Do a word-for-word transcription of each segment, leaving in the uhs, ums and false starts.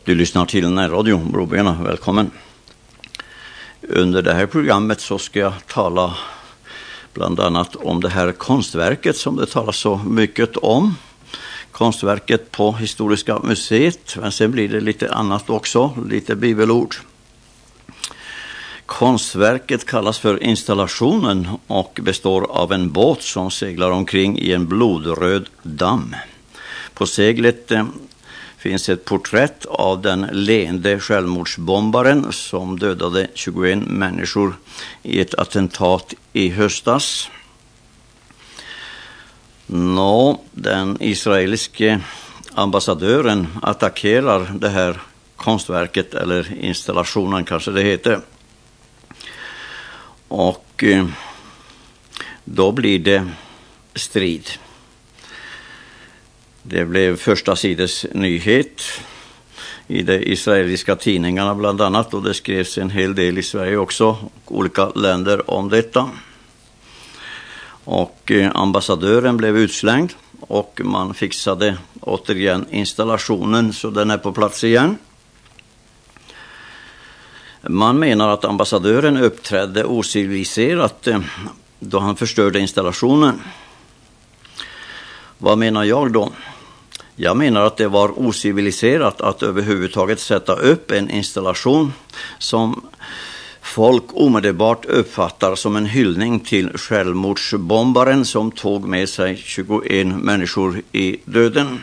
Du lyssnar till närradion, Brobyarna. Välkommen. Under det här programmet så ska jag tala bland annat om det här konstverket som det talas så mycket om. Konstverket på Historiska museet, men sen blir det lite annat också, lite bibelord. Konstverket kallas för installationen och består av en båt som seglar omkring i en blodröd damm. På seglet eh, finns ett porträtt av den leende självmordsbombaren som dödade tjugoen människor i ett attentat i höstas. Nå, den israeliske ambassadören attackerar det här konstverket, eller installationen kanske det heter. Och eh, då blir det strid. Det blev första sides nyhet i de israeliska tidningarna bland annat, och det skrevs en hel del i Sverige också, och olika länder om detta. Och eh, ambassadören blev utslängd och man fixade återigen installationen så den är på plats igen. Man menar att ambassadören uppträdde ociviliserat eh, då han förstörde installationen. Vad menar jag då? Jag menar att det var ociviliserat att överhuvudtaget sätta upp en installation som folk omedelbart uppfattar som en hyllning till självmordsbombaren som tog med sig tjugoen människor i döden.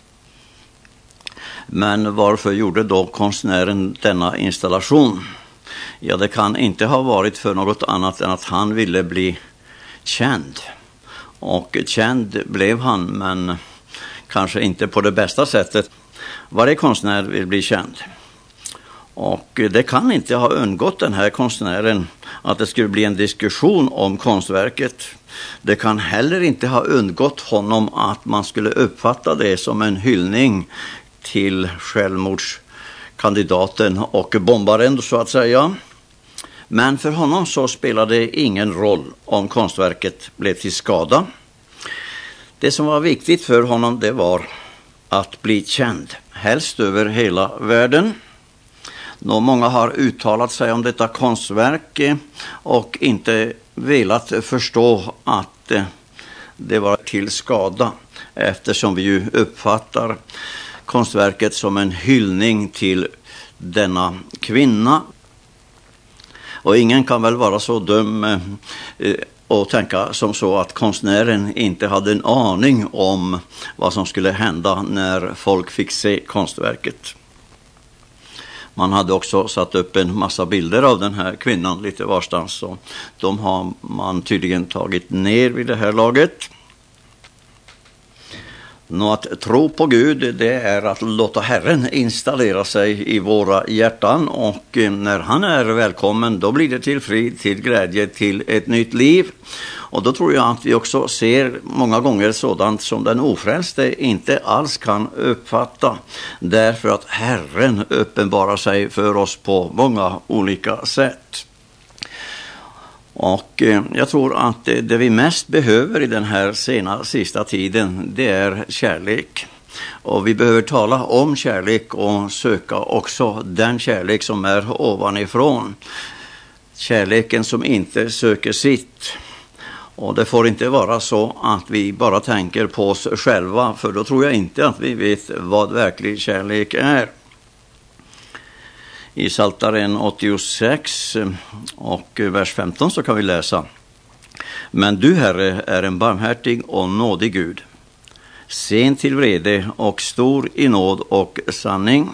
Men varför gjorde då konstnären denna installation? Ja, det kan inte ha varit för något annat än att han ville bli känd. Och känd blev han, men kanske inte på det bästa sättet. Varje konstnär vill bli känd. Och det kan inte ha undgått den här konstnären att det skulle bli en diskussion om konstverket. Det kan heller inte ha undgått honom att man skulle uppfatta det som en hyllning till självmordskandidaten och bombaren så att säga. Men för honom så spelade det ingen roll om konstverket blev till skada. Det som var viktigt för honom det var att bli känd, helst över hela världen. Nå, många har uttalat sig om detta konstverk och inte velat förstå att det var till skada, eftersom vi ju uppfattar konstverket som en hyllning till denna kvinna. Och ingen kan väl vara så dum eh, och tänka som så att konstnären inte hade en aning om vad som skulle hända när folk fick se konstverket. Man hade också satt upp en massa bilder av den här kvinnan lite varstans, så de har man tydligen tagit ner vid det här laget. Nå, att tro på Gud, det är att låta Herren installera sig i våra hjärtan, och när han är välkommen då blir det till frid, till glädje, till ett nytt liv. Och då tror jag att vi också ser många gånger sådant som den ofrälste inte alls kan uppfatta, därför att Herren uppenbarar sig för oss på många olika sätt. Och eh, jag tror att det, det vi mest behöver i den här sena sista tiden, det är kärlek. Och vi behöver tala om kärlek och söka också den kärlek som är ovanifrån. Kärleken som inte söker sitt. Och det får inte vara så att vi bara tänker på oss själva, för då tror jag inte att vi vet vad verklig kärlek är. I Psaltaren åttiosex och vers femton så kan vi läsa: Men du, Herre, är en barmhärtig och nådig Gud, sen till vrede och stor i nåd och sanning.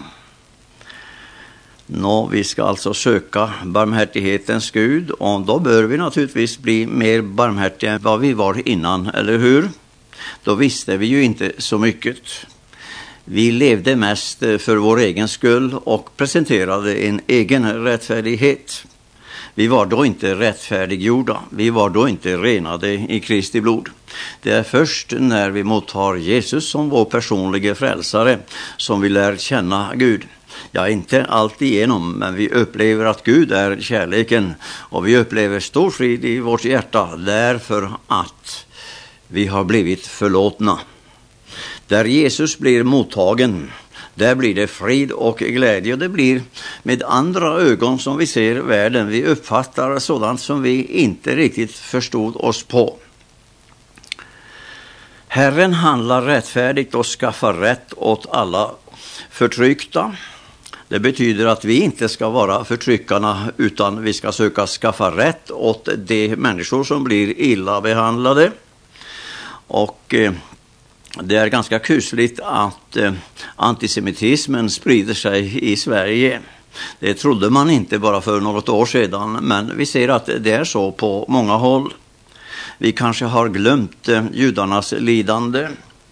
Nå, vi ska alltså söka barmhärtighetens Gud, och då bör vi naturligtvis bli mer barmhärtiga än vad vi var innan, eller hur? Då visste vi ju inte så mycket. Vi levde mest för vår egen skull och presenterade en egen rättfärdighet. Vi var då inte rättfärdiggjorda. Vi var då inte renade i Kristi blod. Det är först när vi mottar Jesus som vår personliga frälsare som vi lär känna Gud. Ja, inte allt igenom, men vi upplever att Gud är kärleken, och vi upplever stor frid i vårt hjärta därför att vi har blivit förlåtna. Där Jesus blir mottagen, Där blir det frid och glädje, och det blir med andra ögon som vi ser världen. Vi uppfattar sådant som vi inte riktigt förstod oss på. Herren handlar rättfärdigt och skaffar rätt åt alla förtryckta. Det betyder att vi inte ska vara förtryckarna, utan vi ska söka skaffa rätt åt de människor som blir illa behandlade. Och eh, det är ganska kusligt att eh, antisemitismen sprider sig i Sverige. Det trodde man inte bara för något år sedan, men vi ser att det är så på många håll. Vi kanske har glömt eh, judarnas lidande.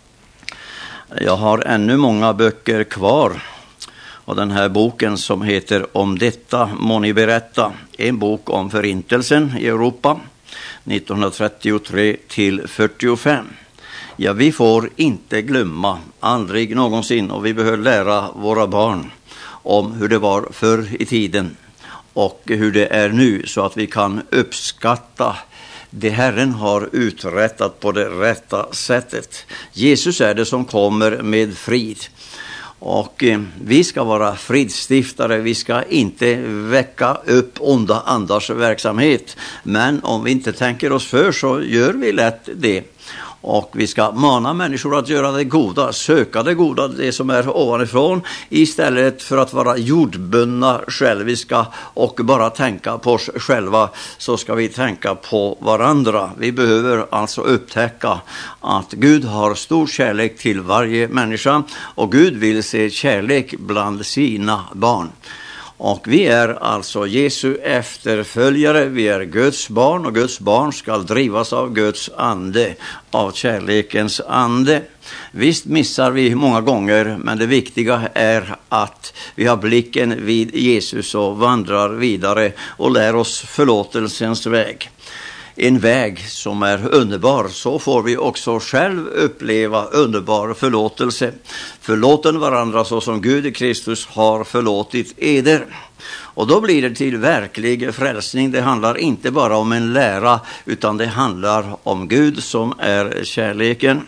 Jag har ännu många böcker kvar. Och den här boken som heter Om detta må ni berätta, en bok om förintelsen i Europa nittonhundratrettiotre till fyrtiofem. Ja, vi får inte glömma, aldrig någonsin, och vi behöver lära våra barn om hur det var förr i tiden och hur det är nu, så att vi kan uppskatta det Herren har uträttat på det rätta sättet. Jesus är det som kommer med frid. Och eh, vi ska vara fridstiftare, vi ska inte väcka upp onda andars verksamhet. Men om vi inte tänker oss för, så gör vi lätt det. Och vi ska mana människor att göra det goda, söka det goda, det som är ovanifrån, istället för att vara jordbundna själviska och bara tänka på oss själva, så ska vi tänka på varandra. Vi behöver alltså upptäcka att Gud har stor kärlek till varje människa, och Gud vill se kärlek bland sina barn. Och vi är alltså Jesu efterföljare, vi är Guds barn, och Guds barn ska drivas av Guds ande, av kärlekens ande. Visst missar vi många gånger, men det viktiga är att vi har blicken vid Jesus och vandrar vidare och lär oss förlåtelsens väg. En väg som är underbar, så får vi också själv uppleva underbar förlåtelse. Förlåten varandra så som Gud i Kristus har förlåtit eder. Och då blir det till verklig frälsning. Det handlar inte bara om en lära, utan det handlar om Gud som är kärleken.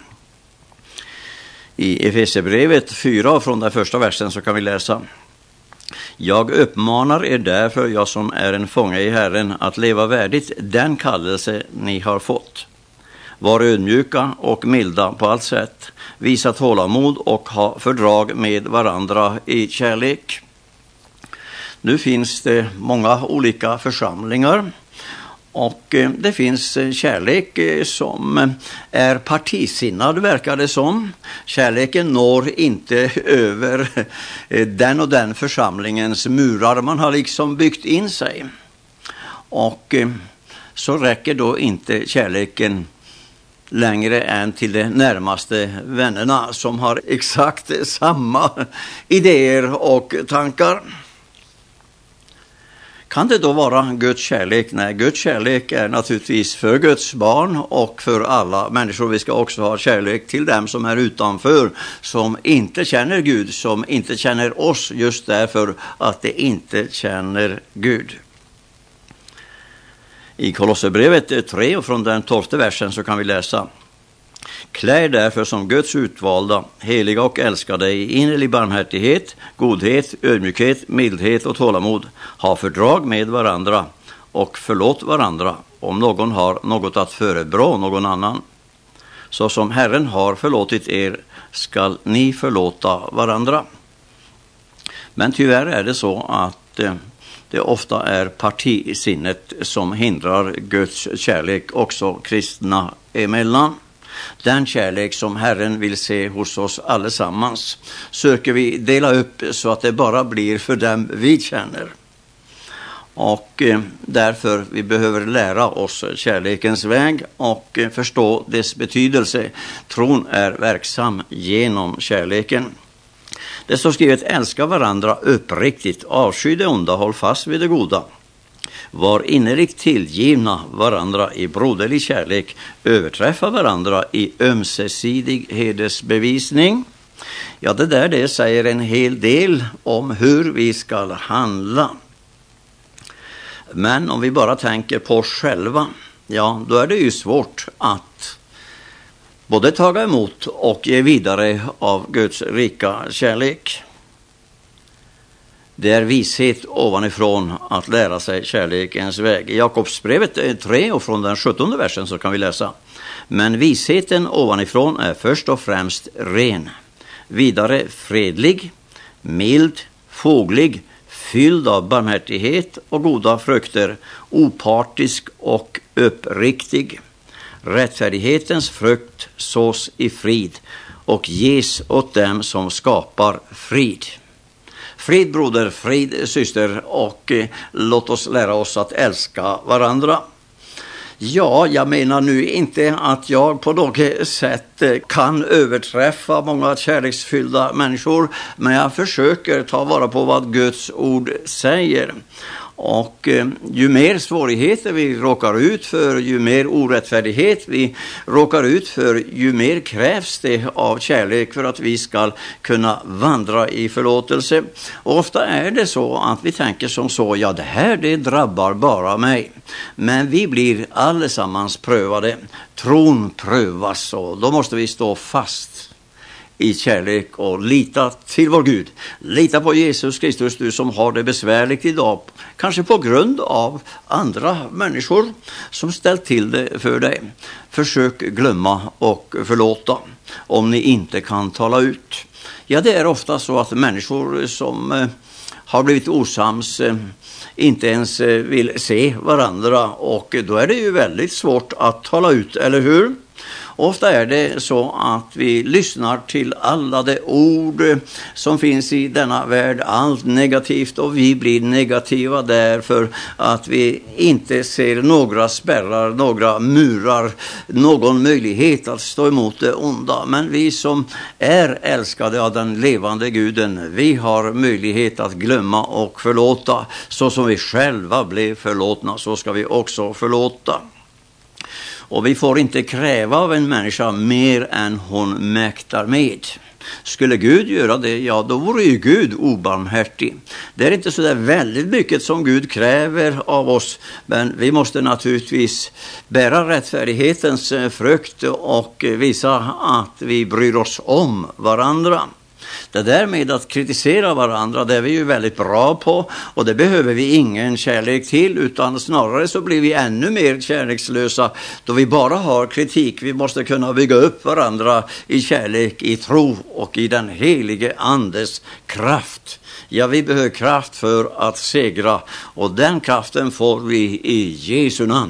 I Efesierbrevet fyra, från den första versen, så kan vi läsa: Jag uppmanar er därför, jag som är en fånge i Herren, att leva värdigt den kallelse ni har fått. Var ödmjuka och milda på allt sätt. Visa tålamod och ha fördrag med varandra i kärlek. Nu finns det många olika församlingar. Och det finns kärlek som är partisinnad, verkar det som. Kärleken når inte över den och den församlingens murar. Man har liksom byggt in sig. Och så räcker då inte kärleken längre än till de närmaste vännerna som har exakt samma idéer och tankar. Kan det då vara Guds kärlek? Nej, Guds kärlek är naturligtvis för Guds barn och för alla människor. Vi ska också ha kärlek till dem som är utanför, som inte känner Gud, som inte känner oss, just därför att de inte känner Gud. I Kolosserbrevet tre och från den tolfte versen så kan vi läsa: Klä därför som Guds utvalda, heliga och älskade i innerlig barmhärtighet, godhet, ödmjukhet, mildhet och tålamod. Ha fördrag med varandra och förlåt varandra om någon har något att förebrå någon annan. Så som Herren har förlåtit er skall ni förlåta varandra. Men tyvärr är det så att eh, det ofta är partisinnet som hindrar Guds kärlek också kristna emellan. Den kärlek som Herren vill se hos oss allesammans söker vi dela upp så att det bara blir för dem vi känner. Och eh, därför vi behöver lära oss kärlekens väg och eh, förstå dess betydelse. Tron är verksam genom kärleken. Det står skrivet: älska varandra uppriktigt, avsky det onda, håll fast vid det goda. Var innerligt tillgivna varandra i broderlig kärlek, överträffa varandra i ömsesidig hedersbevisning. Ja, det där det säger en hel del om hur vi ska handla. Men om vi bara tänker på oss själva, ja, då är det ju svårt att både taga emot och ge vidare av Guds rika kärlek. Det är vishet ovanifrån att lära sig kärlekens väg. I Jakobsbrevet tre och från den sjuttonde versen så kan vi läsa: men visheten ovanifrån är först och främst ren, vidare fredlig, mild, foglig, fylld av barmhärtighet och goda frukter, opartisk och uppriktig. Rättfärdighetens frukt sås i frid och ges åt dem som skapar frid. Frid broder, frid syster, och eh, låt oss lära oss att älska varandra. Ja, jag menar nu inte att jag på något sätt kan överträffa många kärleksfyllda människor, men jag försöker ta vara på vad Guds ord säger. Och eh, ju mer svårigheter vi råkar ut för, ju mer orättfärdighet vi råkar ut för, ju mer krävs det av kärlek för att vi ska kunna vandra i förlåtelse. Och ofta är det så att vi tänker som så: ja, det här det drabbar bara mig. Men vi blir allesammans prövade. Tron prövas, och då måste vi stå fast i kärlek och lita till vår Gud. Lita på Jesus Kristus, du som har det besvärligt idag, kanske på grund av andra människor som ställt till det för dig. Försök glömma och förlåta om ni inte kan tala ut. Ja, det är ofta så att människor som eh, har blivit osams eh, inte ens eh, vill se varandra, och då är det ju väldigt svårt att tala ut, eller hur? Ofta är det så att vi lyssnar till alla de ord som finns i denna värld, allt negativt, och vi blir negativa därför att vi inte ser några spärrar, några murar, någon möjlighet att stå emot det onda. Men vi som är älskade av den levande Guden, vi har möjlighet att glömma och förlåta. Så som vi själva blev förlåtna, så ska vi också förlåta. Och vi får inte kräva av en människa mer än hon mäktar med. Skulle Gud göra det, ja, då vore ju Gud obarmhärtig. Det är inte så där väldigt mycket som Gud kräver av oss, men vi måste naturligtvis bära rättfärdighetens frukt och visa att vi bryr oss om varandra. Det där med att kritisera varandra, det är vi ju väldigt bra på, och det behöver vi ingen kärlek till, utan snarare så blir vi ännu mer kärlekslösa då vi bara har kritik. Vi måste kunna bygga upp varandra i kärlek, i tro och i den helige andes kraft. Ja, vi behöver kraft för att segra, och den kraften får vi i Jesu namn.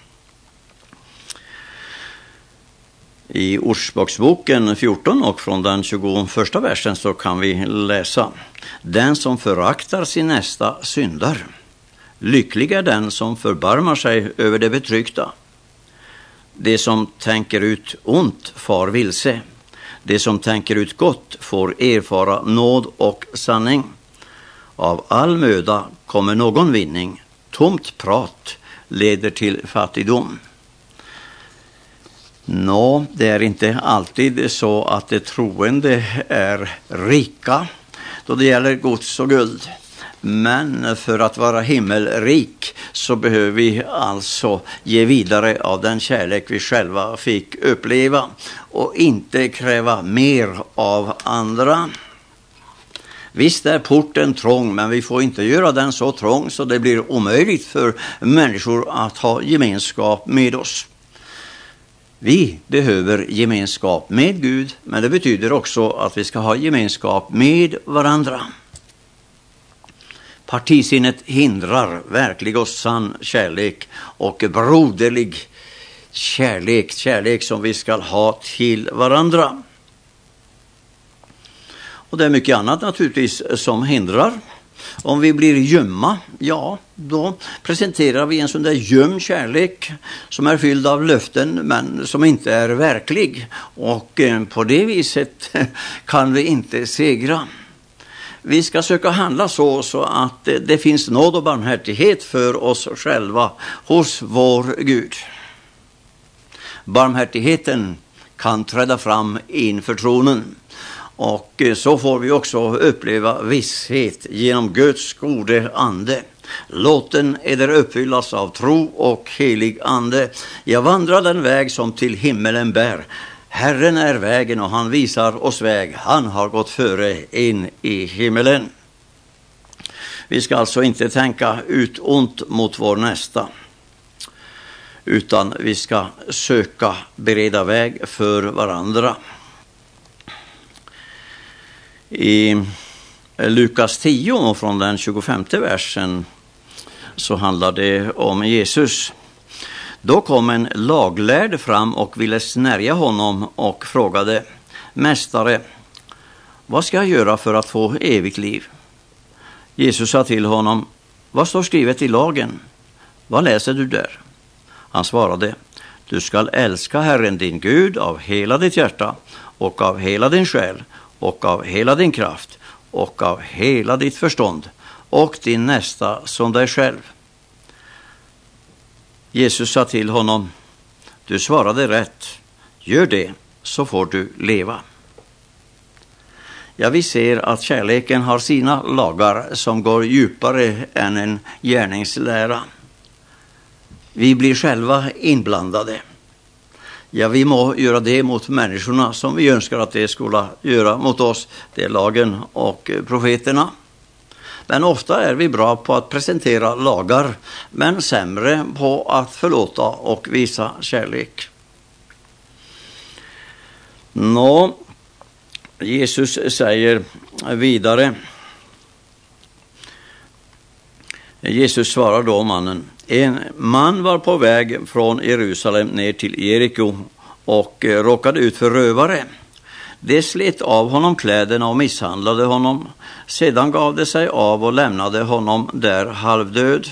I Ordspråksboken fjorton och från den tjugoförsta versen så kan vi läsa: den som föraktar sin nästa syndar. Lycklig är den som förbarmar sig över det betryckta. Det som tänker ut ont far vilse. Det som tänker ut gott får erfara nåd och sanning. Av all möda kommer någon vinning. Tomt prat leder till fattigdom. Nå, det är inte alltid så att det troende är rika då det gäller gods och guld. Men för att vara himmelrik så behöver vi alltså ge vidare av den kärlek vi själva fick uppleva och inte kräva mer av andra. Visst är porten trång, men vi får inte göra den så trång så det blir omöjligt för människor att ha gemenskap med oss. Vi behöver gemenskap med Gud, men det betyder också att vi ska ha gemenskap med varandra. Partisinnet hindrar verklig och sann kärlek och broderlig kärlek, kärlek som vi ska ha till varandra. Och det är mycket annat naturligtvis som hindrar. Om vi blir gömma, ja, då presenterar vi en sån där göm kärlek som är fylld av löften men som inte är verklig. Och eh, på det viset kan vi inte segra. Vi ska söka handla så, så att eh, det finns nåd och barmhärtighet för oss själva hos vår Gud. Barmhärtigheten kan träda fram inför tronen. Och så får vi också uppleva visshet genom Guds gode ande. Låten är där uppfyllas av tro och helig ande. Jag vandrar den väg som till himmelen bär. Herren är vägen och han visar oss väg. Han har gått före in i himmelen. Vi ska alltså inte tänka ut ont mot vår nästa, utan vi ska söka bereda väg för varandra. I Lukas tio och från den tjugofemte versen så handlar det om Jesus. Då kom en laglärd fram och ville snärja honom och frågade: Mästare, vad ska jag göra för att få evigt liv? Jesus sa till honom: Vad står skrivet i lagen? Vad läser du där? Han svarade: Du skall älska Herren din Gud av hela ditt hjärta och av hela din själ och av hela din kraft och av hela ditt förstånd och din nästa som dig själv. Jesus sa till honom: Du svarade rätt. Gör det, så får du leva. Ja, vi ser att kärleken har sina lagar som går djupare än en gärningslära. Vi blir själva inblandade. Ja, vi må göra det mot människorna som vi önskar att det skulle göra mot oss. Det är lagen och profeterna. Men ofta är vi bra på att presentera lagar, men sämre på att förlåta och visa kärlek. Nå, Jesus säger vidare. Jesus svarar då mannen: En man var på väg från Jerusalem ner till Jeriko och råkade ut för rövare. De slet av honom kläderna och misshandlade honom. Sedan gav de sig av och lämnade honom där halvdöd.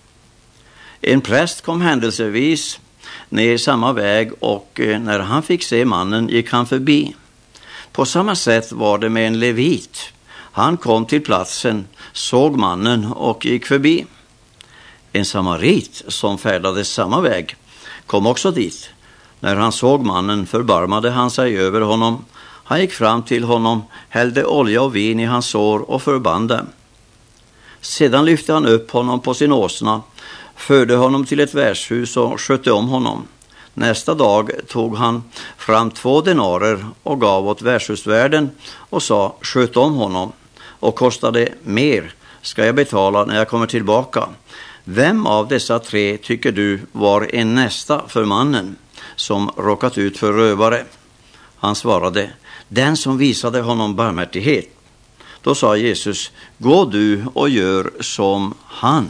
En präst kom händelsevis ner samma väg och när han fick se mannen gick han förbi. På samma sätt var det med en levit. Han kom till platsen, såg mannen och gick förbi. En samarit som färdades samma väg kom också dit. När han såg mannen förbarmade han sig över honom. Han gick fram till honom, hällde olja och vin i hans sår och förband dem. Sedan lyfte han upp honom på sin åsna, förde honom till ett värdshus och skötte om honom. Nästa dag tog han fram två denarer och gav åt värdshusvärden och sa: Sköt om honom, och kostade mer ska jag betala när jag kommer tillbaka. Vem av dessa tre tycker du var en nästa för mannen som råkat ut för rövare? Han svarade: Den som visade honom barmhärtighet. Då sa Jesus: Gå du och gör som han.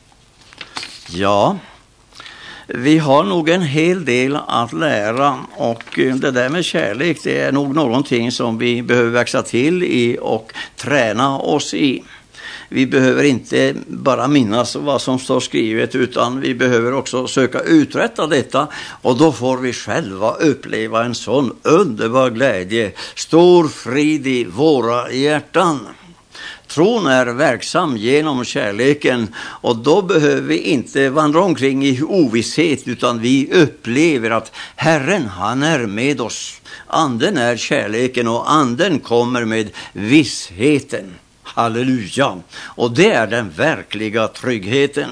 Ja, vi har nog en hel del att lära, och det där med kärlek, det är nog någonting som vi behöver växa till i och träna oss i. Vi behöver inte bara minnas vad som står skrivet, utan vi behöver också söka uträtta detta, och då får vi själva uppleva en sån underbar glädje, stor frid i våra hjärtan. Tron är verksam genom kärleken, och då behöver vi inte vandra omkring i ovisshet, utan vi upplever att Herren, han är med oss. Anden är kärleken och anden kommer med vissheten. Halleluja! Och det är den verkliga tryggheten.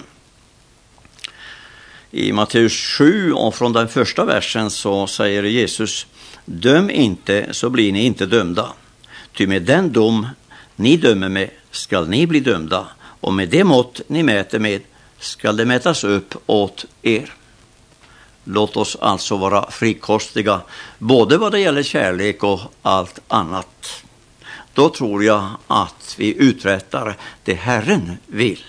I Matteus sju och från den första versen så säger Jesus: Döm inte, så blir ni inte dömda. Ty med den dom ni dömer med skall ni bli dömda, och med det mått ni mäter med skall det mätas upp åt er. Låt oss alltså vara frikostiga, både vad det gäller kärlek och allt annat. Då tror jag att vi uträttar det Herren vill.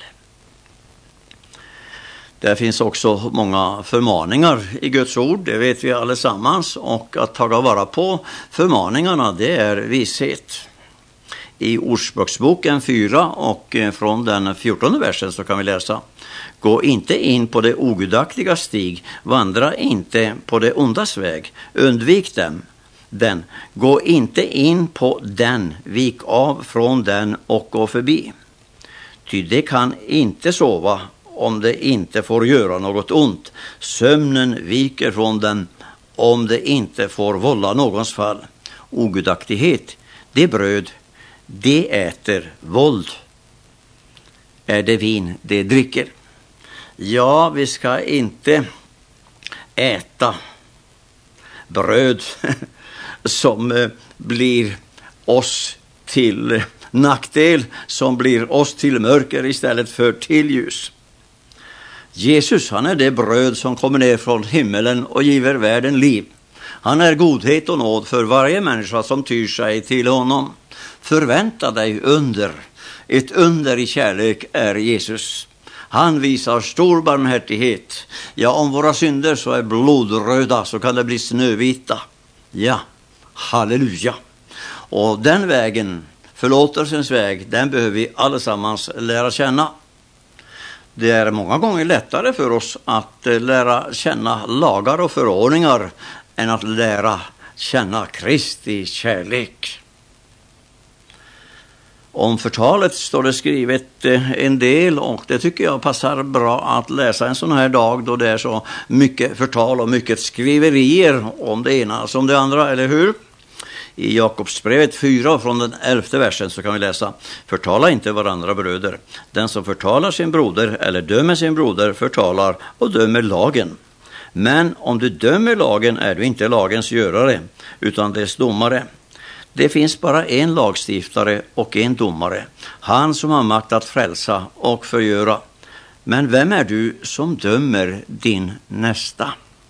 Det finns också många förmaningar i Guds ord, det vet vi allesammans, och att ta vara på förmaningarna, det är vishet. I Ordspråksboken fyra och från den fjortonde versen så kan vi läsa: Gå inte in på det ogudaktiga stig, vandra inte på det ondas väg, undvik dem. Den. Gå inte in på den, vik av från den och gå förbi. Ty det kan inte sova om det inte får göra något ont. Sömnen viker från den om det inte får vålla någons fall. Ogudaktighet, det bröd, det äter våld. Är det vin, det dricker. Ja, vi ska inte äta bröd som eh, blir oss till nackdel, som blir oss till mörker istället för till ljus. Jesus, han är det bröd som kommer ner från himmelen och giver världen liv. Han är godhet och nåd för varje människa som tyr sig till honom. Förvänta dig under. Ett under i kärlek är Jesus. Han visar stor barmhärtighet. Ja, om våra synder så är blodröda så kan det bli snövita. Ja, halleluja. Och den vägen, förlåtelsens väg, den behöver vi allesammans lära känna. Det är många gånger lättare för oss att lära känna lagar och förordningar än att lära känna Kristi kärlek. Om förtalet står det skrivet en del, och det tycker jag passar bra att läsa en sån här dag då det är så mycket förtal och mycket skriverier om det ena som det andra, eller hur? I Jakobsbrevet fyra från den elfte versen så kan vi läsa: förtala inte varandra bröder. Den som förtalar sin broder eller dömer sin broder förtalar och dömer lagen. Men om du dömer lagen är du inte lagens görare utan dess domare. Det finns bara en lagstiftare och en domare, han som har makt att frälsa och förgöra. Men vem är du som dömer din nästa?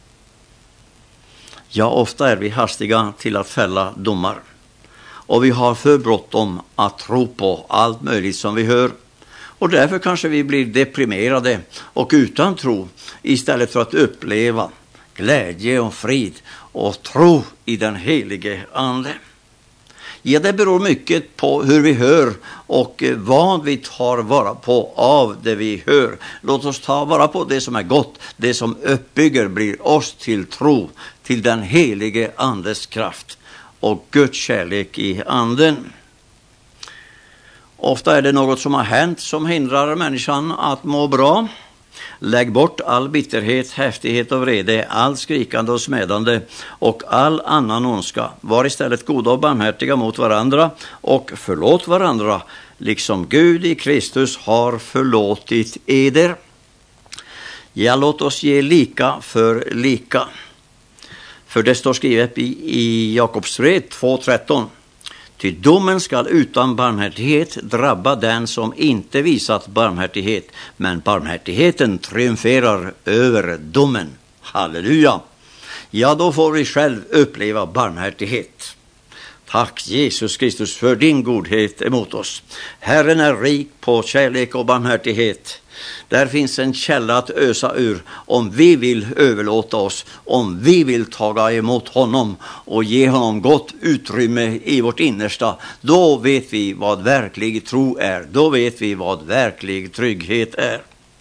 Ja, ofta är vi hastiga till att fälla domar. Och vi har för bråttom att tro på allt möjligt som vi hör. Och därför kanske vi blir deprimerade och utan tro istället för att uppleva glädje och frid och tro i den helige ande. Ja, det beror mycket på hur vi hör och vad vi tar vara på av det vi hör. Låt oss ta vara på det som är gott, det som uppbygger blir oss till tro, till den helige andes kraft och Guds kärlek i anden. Ofta är det något som har hänt som hindrar människan att må bra. Lägg bort all bitterhet, häftighet och vrede, all skrikande och smädande och all annan ondska. Var istället goda och barmhärtiga mot varandra och förlåt varandra, liksom Gud i Kristus har förlåtit eder. Ja, låt oss ge lika för lika. För det står skrivet i, i Jakobsbrevet två tretton. Ty domen skall utan barmhärtighet drabba den som inte visat barmhärtighet, men barmhärtigheten triumferar över domen. Halleluja! Ja, då får vi själv uppleva barmhärtighet. Tack Jesus Kristus för din godhet emot oss. Herren är rik på kärlek och barmhärtighet. Där finns en källa att ösa ur om vi vill överlåta oss, om vi vill taga emot honom och ge honom gott utrymme i vårt innersta. Då vet vi vad verklig tro är. Då vet vi vad verklig trygghet är.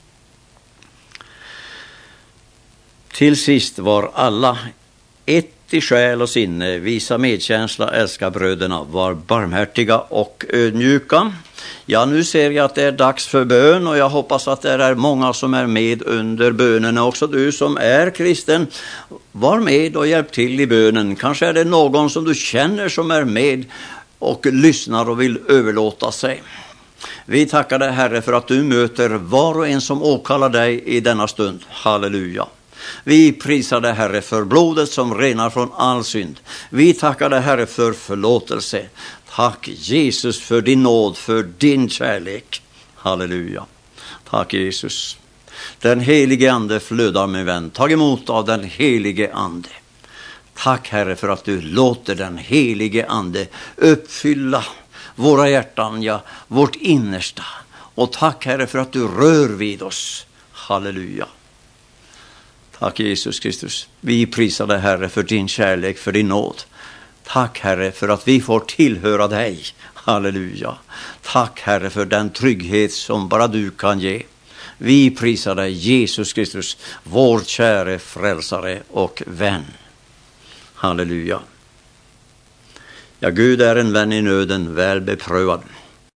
Till sist var alla ett i själ och sinne, visa medkänsla, älska bröderna, var barmhärtiga och ödmjuka. Ja, nu ser jag att det är dags för bön och jag hoppas att det är många som är med under bönen. Också du som är kristen, var med och hjälp till i bönen. Kanske är det någon som du känner som är med och lyssnar och vill överlåta sig. Vi tackar dig, Herre, för att du möter var och en som åkallar dig i denna stund. Halleluja. Vi prisar dig, Herre, för blodet som renar från all synd. Vi tackar dig, Herre, för förlåtelse. Tack Jesus för din nåd, för din kärlek. Halleluja. Tack Jesus. Den helige ande flödar, min vän. Tag emot av den helige ande. Tack, Herre, för att du låter den helige ande uppfylla våra hjärtan, ja, vårt innersta. Och tack, Herre, för att du rör vid oss. Halleluja. Tack Jesus Kristus. Vi prisar dig, Herre, för din kärlek, för din nåd. Tack, Herre, för att vi får tillhöra dig. Halleluja. Tack, Herre, för den trygghet som bara du kan ge. Vi prisar dig, Jesus Kristus, vår käre frälsare och vän. Halleluja. Ja, Gud är en vän i nöden, väl beprövad.